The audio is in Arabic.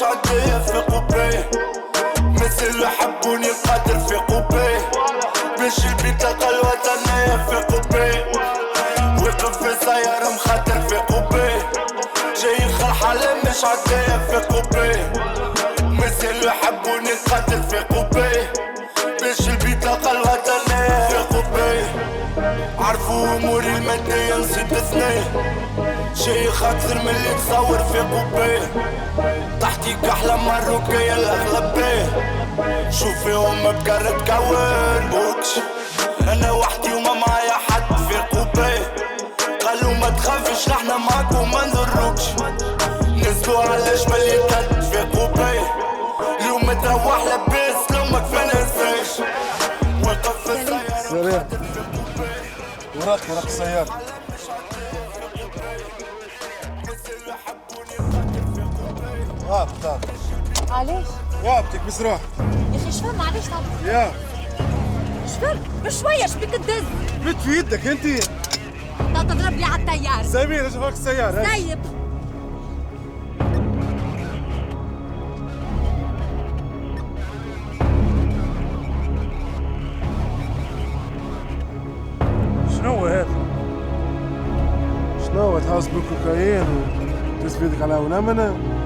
عدية في قبي، مثل يحبوني القدر في قبي، باش البطاقة الوطنية في قبي، وقف في سيارة مخاطر في قبي، جاي خرحالة مش عدية في قبي، مثل يحبوني القدر في قبي، باش البطاقة الوطنية في قبي. عرفوا اموري المادية نسيت اثنين، شيخ اكثر من اللي تصور في قبي، تحتي كحلة مروكية الاغلبية، شوفيهم بكرة كون بوكش، انا وحدي وما معايا حد في قبي، قالوا ما تخافش نحنا معاك وما نضروكش، نزلوا على جبل يتهد في قبي، اليوم تروح لباس لو ما كفانساش، وقف في السيارة وراك السيارة. طاب علاش؟ وابتك بس روح يا اخي شفر معليش طب يا شفر بشوية شبيك تدز بت في يدك انت تضرب لي على التيار سايبين اشوفك السيارة سايب شنو هذا؟ شنو تحاس بالكوكايين وتدز بيدك على ونمنة؟